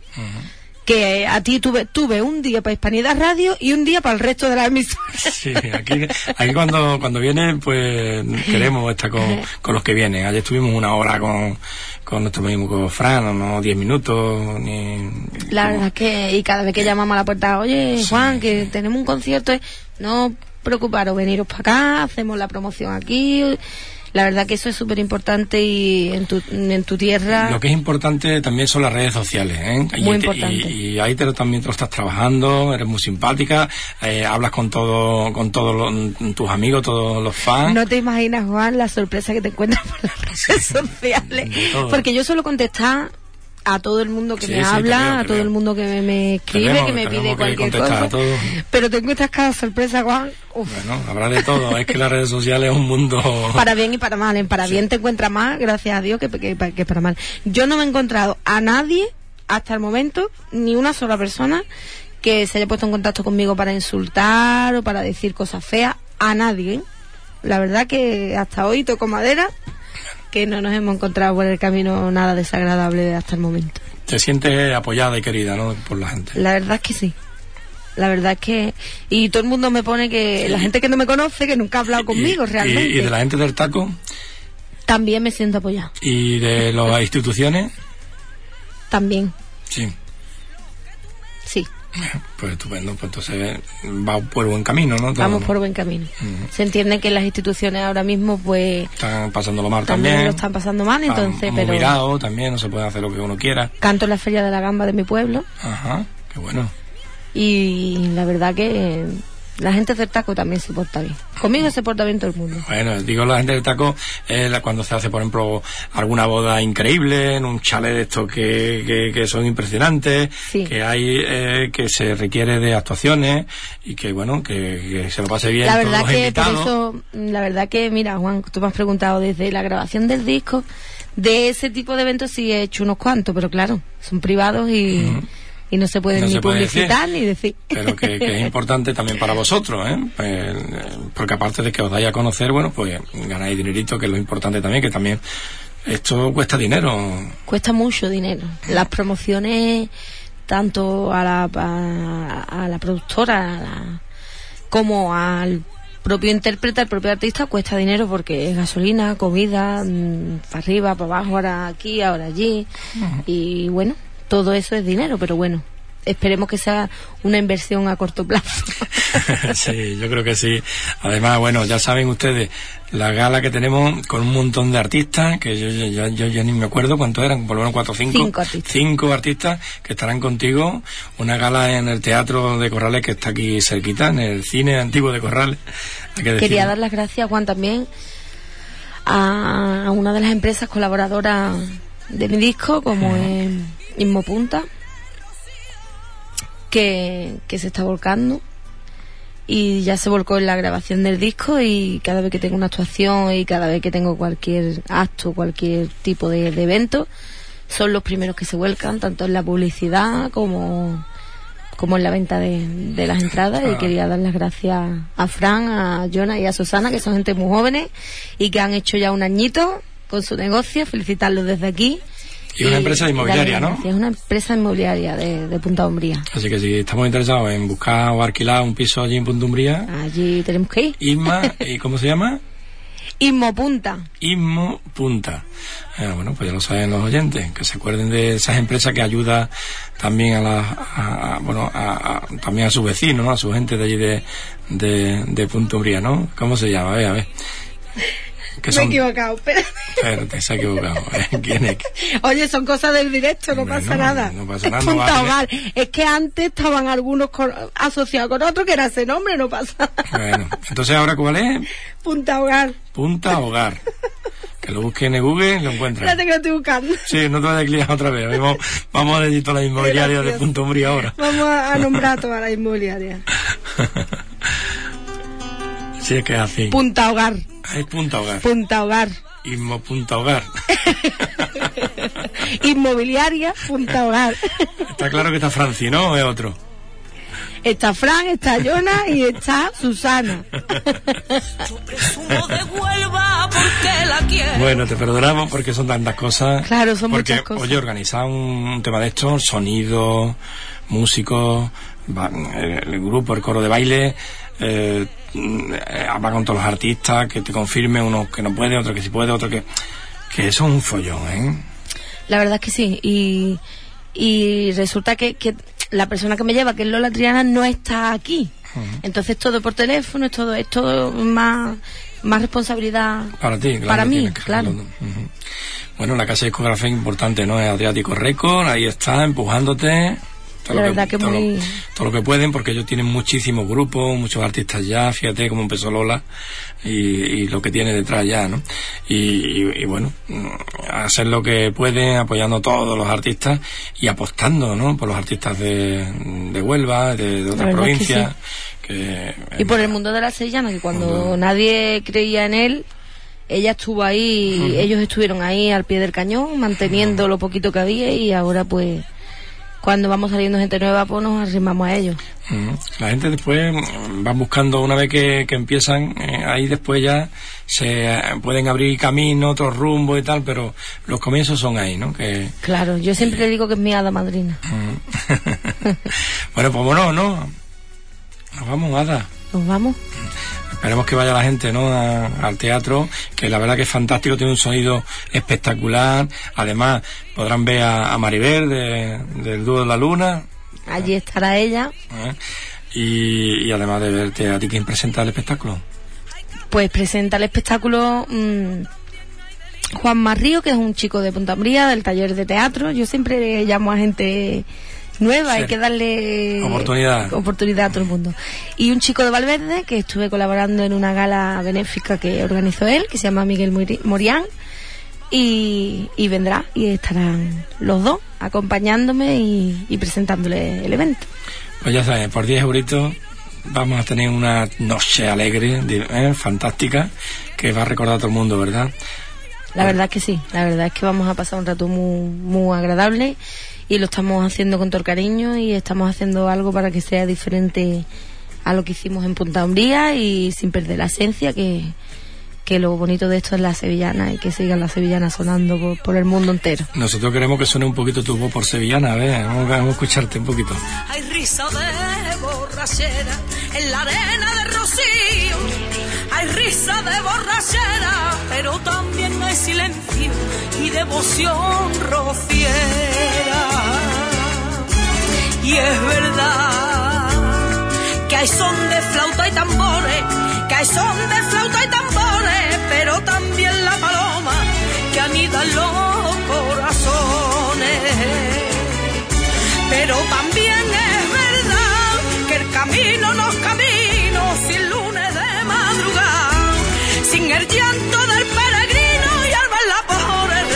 Que a ti tuve un día para Hispanidad Radio y un día para el resto de las emisoras. Sí, aquí cuando vienen, pues queremos estar con los que vienen. Ayer estuvimos una hora con nuestro amigo Fran, no 10 minutos, ni... La verdad es que, y cada vez que llamamos a la puerta, oye, Juan, que tenemos un concierto, no preocuparos, veniros para acá, hacemos la promoción aquí. La verdad que eso es súper importante y en tu tierra... Lo que es importante también son las redes sociales, ¿eh? Muy importante. Y ahí también te lo estás trabajando, eres muy simpática, hablas con todos tus amigos, todos los fans. No te imaginas, Juan, la sorpresa que te encuentras por las redes sociales. Porque yo suelo contestar a todo el mundo que me habla, a todo el mundo que me escribe, que me pide cualquier cosa. Pero te encuentras cada sorpresa, Juan. Uf. Bueno, habrá de todo. Es que las redes sociales es un mundo... Para bien y para mal. En para bien te encuentras más, gracias a Dios, que para mal. Yo no me he encontrado a nadie, hasta el momento, ni una sola persona que se haya puesto en contacto conmigo para insultar o para decir cosas feas. A nadie, ¿eh? La verdad que hasta hoy toco madera, que no nos hemos encontrado por el camino nada desagradable hasta el momento. Te sientes apoyada y querida, ¿no? Por la gente. La verdad es que sí. La verdad es que... Y todo el mundo me pone que... La gente que no me conoce, que nunca ha hablado conmigo, realmente. ¿Y de la gente del taco? También me siento apoyada. ¿Y de las instituciones? También. Sí. Sí. Pues estupendo, pues entonces va por buen camino, ¿no? Todo, vamos por buen camino. Se entiende que las instituciones ahora mismo pues están pasándolo mal también. Lo están pasando mal, entonces, pero mirado también, no se puede hacer lo que uno quiera. Canto en la Feria de la Gamba de mi pueblo. Ajá, qué bueno. Y la verdad que la gente del taco también se porta bien. Conmigo se porta bien todo el mundo. Bueno, digo la gente del taco, cuando se hace, por ejemplo, alguna boda increíble, en un chalet de estos que son impresionantes, sí. Que hay, que se requiere de actuaciones y que, bueno, que se lo pase bien. La verdad todos los invitados. Por eso, la verdad que, mira, Juan, tú me has preguntado desde la grabación del disco, de ese tipo de eventos sí he hecho unos cuantos, pero claro, son privados y no se pueden ni publicitar ni decir. Pero que es importante también para vosotros, ¿eh? Pues, porque aparte de que os dais a conocer, bueno, pues ganáis dinerito, que es lo importante también, que también esto cuesta dinero. Cuesta mucho dinero. Las promociones, tanto a la productora como al propio intérprete, al propio artista, cuesta dinero porque es gasolina, comida, para arriba, para abajo, ahora aquí, ahora allí. Y bueno, todo eso es dinero, pero bueno, esperemos que sea una inversión a corto plazo. Sí, yo creo que sí. Además, bueno, ya saben ustedes, la gala que tenemos con un montón de artistas, que yo ya ni me acuerdo cuántos eran, por lo menos 4 o 5. 5 artistas. 5 artistas que estarán contigo. Una gala en el Teatro de Corrales, que está aquí cerquita, en el Cine Antiguo de Corrales. Quería dar las gracias, Juan, también a una de las empresas colaboradoras de mi disco, como es Inmo Punta, que se está volcando y ya se volcó en la grabación del disco, y cada vez que tengo una actuación y cada vez que tengo cualquier acto, cualquier tipo de evento, son los primeros que se vuelcan, tanto en la publicidad como en la venta de las entradas. Y quería dar las gracias a Fran, a Jonah y a Susana, que son gente muy jóvenes y que han hecho ya un añito con su negocio, felicitarlos desde aquí. Y una empresa inmobiliaria, ¿no? Es una empresa inmobiliaria de Punta Umbría. Así que si estamos interesados en buscar o alquilar un piso allí en Punta Umbría... Allí tenemos que ir. Isma, ¿y cómo se llama? Inmo Punta. Inmo Punta. Bueno, pues ya lo saben los oyentes, que se acuerden de esas empresas que ayudan también también a sus vecinos, ¿no? A su gente de allí de Punta Umbría, ¿no? ¿Cómo se llama? A ver. Me he equivocado, Espérate, se ha equivocado. ¿Quién es? Oye, son cosas del directo, no pasa nada. No pasa nada. Punta Hogar. Es que antes estaban algunos asociados con otro que era ese nombre, no pasa. Bueno, entonces ahora ¿cuál es? Punta Hogar. Punta Hogar. Que lo busquen en Google y lo encuentran. Espérate que lo estoy buscando. Sí, no te vayas a cliar otra vez. Vamos a decir todas las inmobiliarias de Punta Umbría ahora. Vamos a nombrar todas las inmobiliarias. Sí, es que es así. Punta Hogar. Es Punta Hogar. Punta Hogar. Inmo Punta Hogar. Inmobiliaria Punta Hogar. Está claro que está Franci, ¿no? ¿O es otro? Está Fran, está Jonas y está Susana. Bueno, te perdonamos porque son tantas cosas. Claro, son muchas cosas. Oye, organizar un tema de estos, sonido, músicos, el grupo, el coro de baile, habla con todos los artistas, que te confirme, uno que no puede, otro que sí puede, otro que eso es un follón, ¿eh? La verdad es que sí, y resulta que la persona que me lleva, que es Lola Triana, no está aquí. Entonces todo por teléfono, es todo más responsabilidad para ti, claro, para mí, claro. Bueno, la casa discográfica es importante, ¿no? Es Adriático Record, ahí está, empujándote. La verdad que muy... todo lo que pueden, porque ellos tienen muchísimos grupos, muchos artistas ya, fíjate cómo empezó Lola y lo que tiene detrás ya, ¿no? Y bueno, hacer lo que pueden, apoyando a todos los artistas y apostando, ¿no? Por los artistas de Huelva, de otras provincias. Y por el mundo de la sevillana, que cuando nadie creía en él, ella estuvo ahí, ellos estuvieron ahí al pie del cañón, manteniendo lo poquito que había, y ahora pues... Cuando vamos saliendo gente nueva, pues nos arrimamos a ellos. La gente después va buscando, una vez que empiezan, ahí después ya se pueden abrir caminos, otros rumbos y tal, pero los comienzos son ahí, ¿no? Claro, yo siempre le digo que es mi hada madrina. Bueno, pues bueno, ¿no? Nos vamos, Ada. Nos vamos. Esperemos que vaya la gente, ¿no? Al teatro, que la verdad que es fantástico, tiene un sonido espectacular. Además, podrán ver a Maribel del Dúo de la Luna. Allí estará ella. Y además de verte a ti, ¿quién presenta el espectáculo? Pues presenta el espectáculo Juan Marrío, que es un chico de Punta Umbría, del taller de teatro. Yo siempre llamo a gente nueva, hay que darle oportunidad a todo el mundo. Y un chico de Valverde, que estuve colaborando en una gala benéfica que organizó él, que se llama Miguel Morián, y vendrá, y estarán los dos acompañándome y presentándole el evento. Pues ya sabes, por 10 euritos vamos a tener una noche alegre, fantástica, que va a recordar a todo el mundo, ¿verdad? La verdad es que sí, la verdad es que vamos a pasar un rato muy, muy agradable, y lo estamos haciendo con todo el cariño, y estamos haciendo algo para que sea diferente a lo que hicimos en Punta Umbría, y sin perder la esencia, que lo bonito de esto es la sevillana, y que sigan las sevillanas sonando por el mundo entero. Nosotros queremos que suene un poquito tu voz por sevillana, a ver, vamos a escucharte un poquito. Hay risa de borrachera en la arena de Rocío, hay risa de borrachera, pero también hay silencio y devoción rociera. Y es verdad que hay son de flauta y tambores, que hay son de flauta y tambores, pero también la paloma que anida en los corazones. Pero también es verdad que el camino no es camino sin lunes de madrugada, sin el llanto del peregrino y al verla por el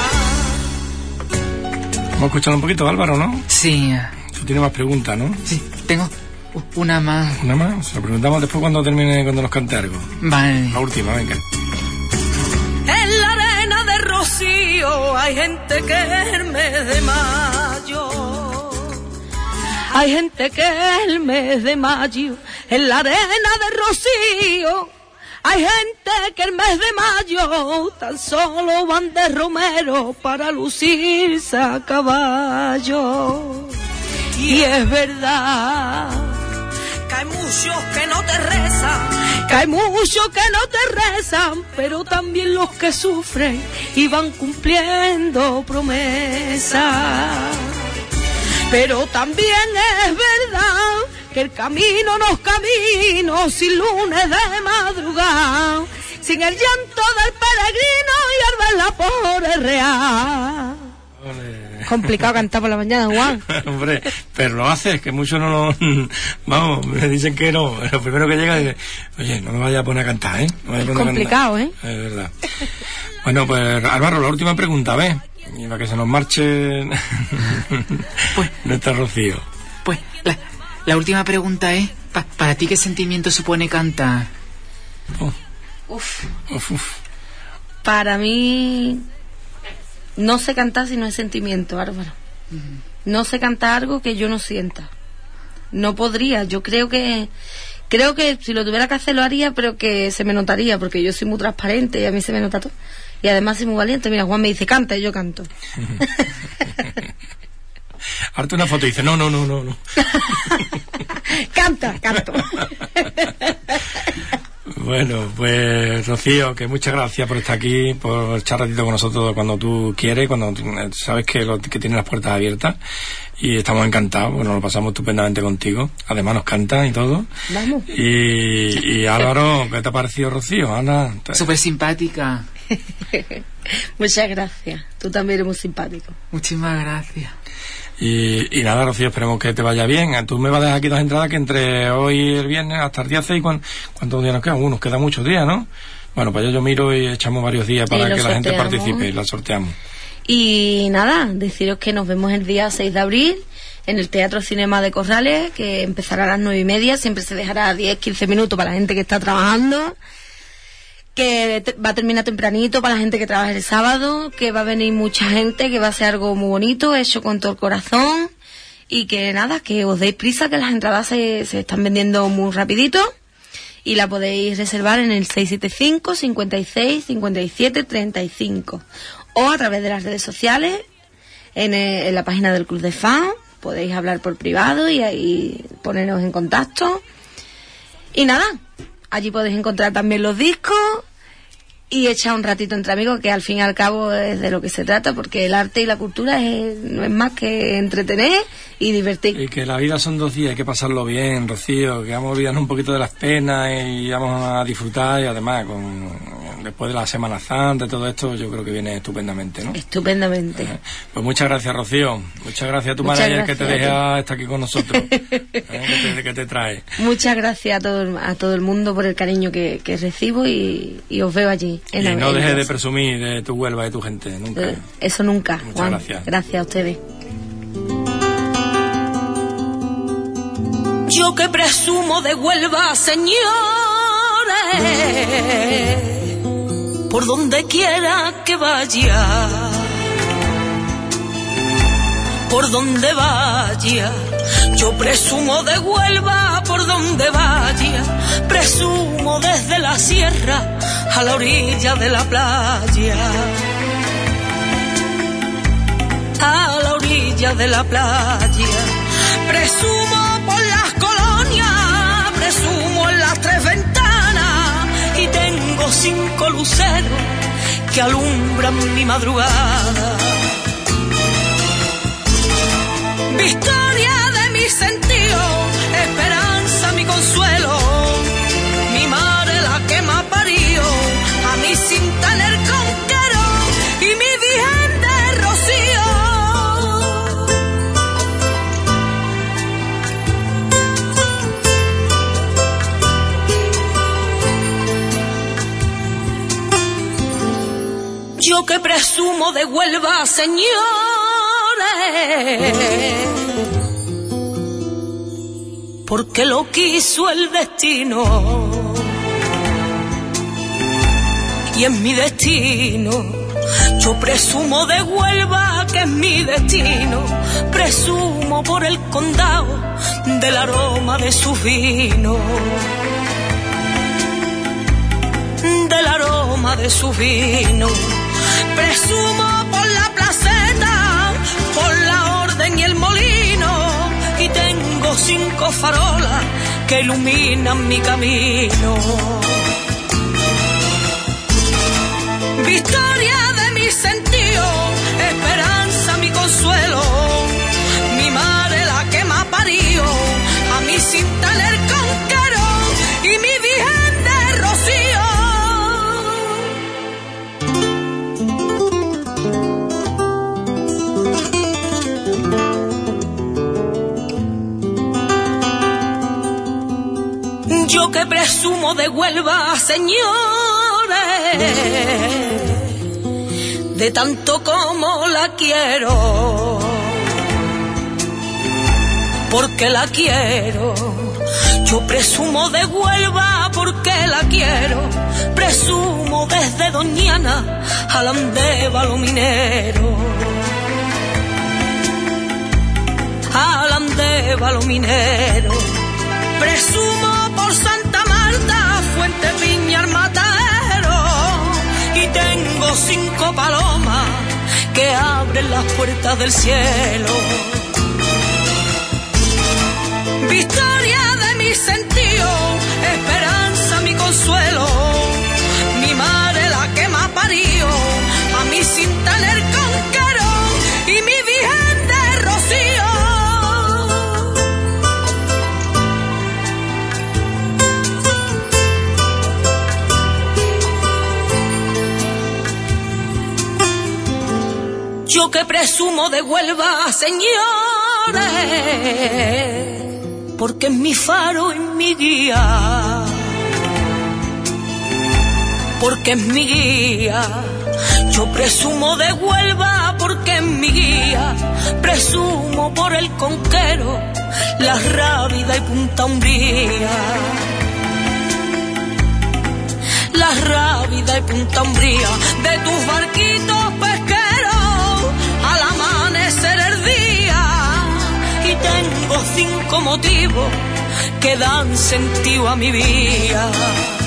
real. Vamos a escuchar un poquito, Álvaro, ¿no? Sí. Tú tienes más preguntas, ¿no? Sí, tengo una más. ¿Una más? Se lo preguntamos después cuando nos cante algo. Vale. La última, venga. En la arena de Rocío hay gente que es el mes de mayo. Hay gente que es el mes de mayo. En la arena de Rocío Hay gente que el mes de mayo tan solo van de romero para lucirse a caballo. Y es verdad que hay muchos que no te rezan, que hay muchos que no te rezan, pero también los que sufren y van cumpliendo promesas. Pero también es verdad que el camino no es camino sin lunes de madrugada, sin el llanto del peregrino y al verla por el real. Ole. Complicado cantar por la mañana, Juan. Hombre, pero lo haces, que muchos no lo... Vamos, me dicen que no. Lo primero que llega dice, oye, no me vayas a poner a cantar, ¿eh? No me Es complicado, ¿eh? Es verdad. Bueno, pues Álvaro, la última pregunta, ¿ves? Y para que se nos marche Pues, nuestra Rocío. Pues la última pregunta es, ¿para ti qué sentimiento supone cantar? Uf. Para mí, no sé cantar si no es sentimiento, Álvaro. No sé cantar algo que yo no sienta. No podría. Yo creo que si lo tuviera que hacer lo haría, pero que se me notaría, porque yo soy muy transparente y a mí se me nota todo. Y además soy muy valiente. Mira, Juan me dice, canta, y yo canto. Harta una foto y dice, no. Canto. Bueno, pues Rocío, que muchas gracias por estar aquí, por echar ratito con nosotros cuando tú quieres, cuando sabes que tienes las puertas abiertas, y estamos encantados, bueno, lo pasamos estupendamente contigo, además nos cantas y todo. Vamos. Y Álvaro, ¿qué te ha parecido, Rocío? Ana, Súper simpática. Muchas gracias. Tú también eres muy simpático. Muchísimas gracias. Y nada, Rocío, esperemos que te vaya bien. Tú me vas a dejar aquí 2 entradas que entre hoy y el viernes hasta el día 6, ¿cuántos días nos quedan? Nos quedan muchos días, ¿no? Bueno, pues yo miro y echamos varios días para que la gente participe y la sorteamos. Y nada, deciros que nos vemos el día 6 de abril en el Teatro Cinema de Corrales, que empezará a las 9:30, siempre se dejará 10-15 minutos para la gente que está trabajando, que va a terminar tempranito para la gente que trabaja el sábado, que va a venir mucha gente, que va a ser algo muy bonito, hecho con todo el corazón, y que nada, que os deis prisa, que las entradas se están vendiendo muy rapidito, y la podéis reservar en el 675 56 57 35 o a través de las redes sociales, en la página del Club de Fans. Podéis hablar por privado y ahí poneros en contacto. Y nada, allí podéis encontrar también los discos y echar un ratito entre amigos, que al fin y al cabo es de lo que se trata, porque el arte y la cultura no es más que entretener y divertir. Y que la vida son 2 días, hay que pasarlo bien, Rocío, que vamos a olvidarnos un poquito de las penas y vamos a disfrutar, y además después de la Semana Santa y todo esto, yo creo que viene estupendamente, ¿no? Estupendamente. Pues muchas gracias, Rocío. Muchas gracias a tu manager que te deja estar aquí con nosotros, que te trae. Muchas gracias a todo el mundo por el cariño que recibo, y os veo allí. Y no dejes de presumir de tu Huelva y tu gente, nunca. Eso nunca. Muchas Juan, gracias. Gracias a ustedes. Yo que presumo de Huelva, señores, por donde quiera que vaya, por donde vaya, yo presumo de Huelva por donde vaya, presumo desde la sierra a la orilla de la playa, a la orilla de la playa, presumo por las colonias, presumo en las 3 ventanas, y tengo 5 luceros que alumbran mi madrugada. Victoria de mi sentido, esperanza mi consuelo, mi madre la que me ha parido, a mí sin tener conquero, y mi virgen de rocío. Yo que presumo de Huelva, señores, porque lo quiso el destino, y es mi destino. Yo presumo de Huelva, que es mi destino, presumo por el condado del aroma de su vino. del aroma de su vino. Presumo por la placeta, por la orden y el molino, y tengo 5 farolas que iluminan mi camino. Victoria de mi sentido, esperanza mi consuelo, mi madre la que me ha parido, a mí sin tener conquero, y mi virgen de rocío. Yo que presumo de Huelva, señores, de tanto como la quiero, porque la quiero. Yo presumo de Huelva porque la quiero, presumo desde Doñana al Andévalo minero, al Andévalo minero. Presumo por Santa Marta, Fuente Piña, Matadero, y tengo 5 palomas que abren las puertas del cielo. Victoria de mi sentido, esperanza mi consuelo, mi madre la que me ha parido, a mí sin tener conquero, y mi virgen de rocío. Yo que presumo de Huelva, señores, porque es mi faro y mi guía, porque es mi guía. Yo presumo de Huelva porque es mi guía, presumo por el Conquero, La Rábida y Punta Umbría, La Rábida y Punta Umbría. De tus barquitos pesqueros al amanecer el día, y tengo 5 motivos que dan sentido a mi vida.